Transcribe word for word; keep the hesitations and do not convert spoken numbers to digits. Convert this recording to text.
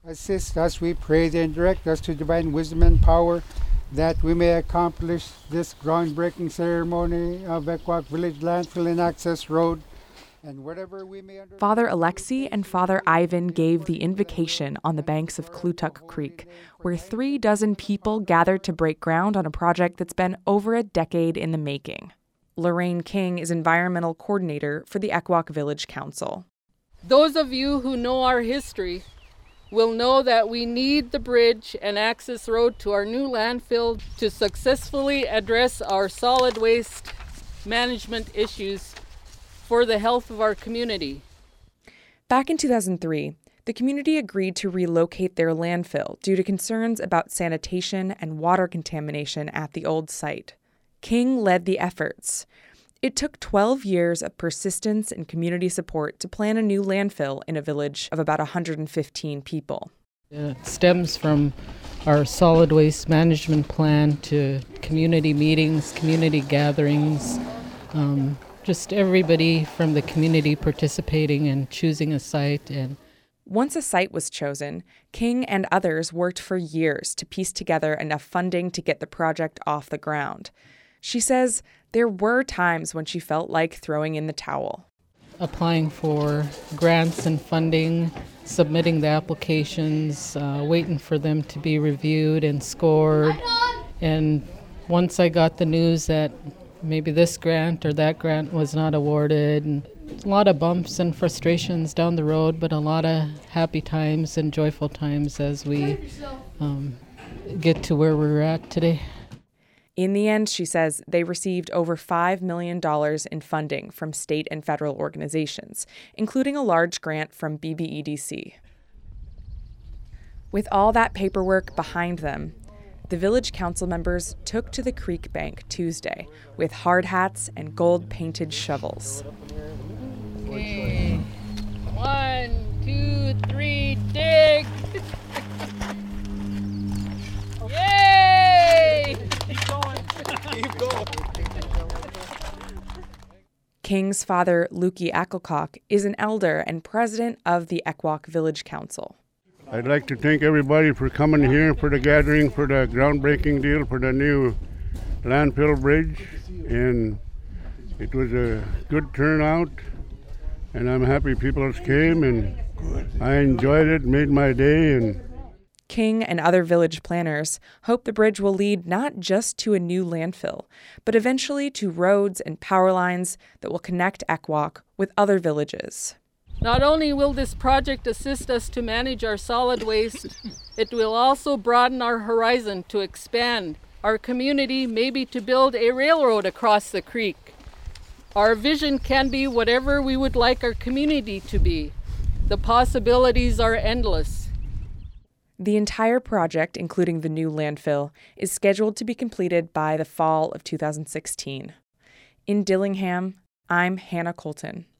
Assist us, we pray, and direct us to divine wisdom and power, that we may accomplish this groundbreaking ceremony of Ekwok Village Landfill and Access Road. And whatever we may undertake, Father Alexei and Father Ivan gave the invocation on the banks of Klutuk Creek, where three dozen people gathered to break ground on a project that's been over a decade in the making. Lorraine King is environmental coordinator for the Ekwok Village Council. Those of you who know our history will know that we need the bridge and access road to our new landfill to successfully address our solid waste management issues for the health of our community. Back in two thousand three, the community agreed to relocate their landfill due to concerns about sanitation and water contamination at the old site. King led the efforts. It took twelve years of persistence and community support to plan a new landfill in a village of about one hundred fifteen people. It stems from our solid waste management plan to community meetings, community gatherings, um, just everybody from the community participating and choosing a site. And once a site was chosen, King and others worked for years to piece together enough funding to get the project off the ground. She says there were times when she felt like throwing in the towel. Applying for grants and funding, submitting the applications, uh, waiting for them to be reviewed and scored. And once I got the news that maybe this grant or that grant was not awarded, and a lot of bumps and frustrations down the road, but a lot of happy times and joyful times as we um, get to where we're at today. In the end, she says, they received over five million dollars in funding from state and federal organizations, including a large grant from B B E D C. With all that paperwork behind them, the village council members took to the creek bank Tuesday with hard hats and gold-painted shovels. Okay. One, two, three, dig! Yay! Keep going. Keep going. King's father, Lukey Ackelcock, is an elder and president of the Ekwok Village Council. I'd like to thank everybody for coming here for the gathering, for the groundbreaking deal for the new landfill bridge. And it was a good turnout, and I'm happy people came, and I enjoyed it, made my day. And King and other village planners hope the bridge will lead not just to a new landfill, but eventually to roads and power lines that will connect Ekwok with other villages. Not only will this project assist us to manage our solid waste, it will also broaden our horizon to expand our community, maybe to build a railroad across the creek. Our vision can be whatever we would like our community to be. The possibilities are endless. The entire project, including the new landfill, is scheduled to be completed by the fall of two thousand sixteen. In Dillingham, I'm Hannah Colton.